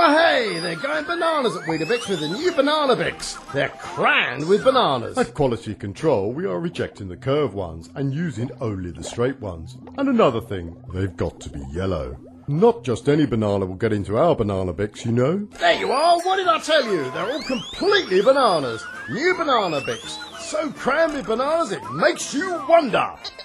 Well, hey, they're going bananas at Weetabix with the new Banana Bix. They're crammed with bananas. At Quality Control, we are rejecting the curved ones and using only the straight ones. And another thing, they've got to be yellow. Not just any banana will get into our Banana Bix, you know. There you are. What did I tell you? They're all completely bananas. New Banana Bix. So crammed with bananas it makes you wonder.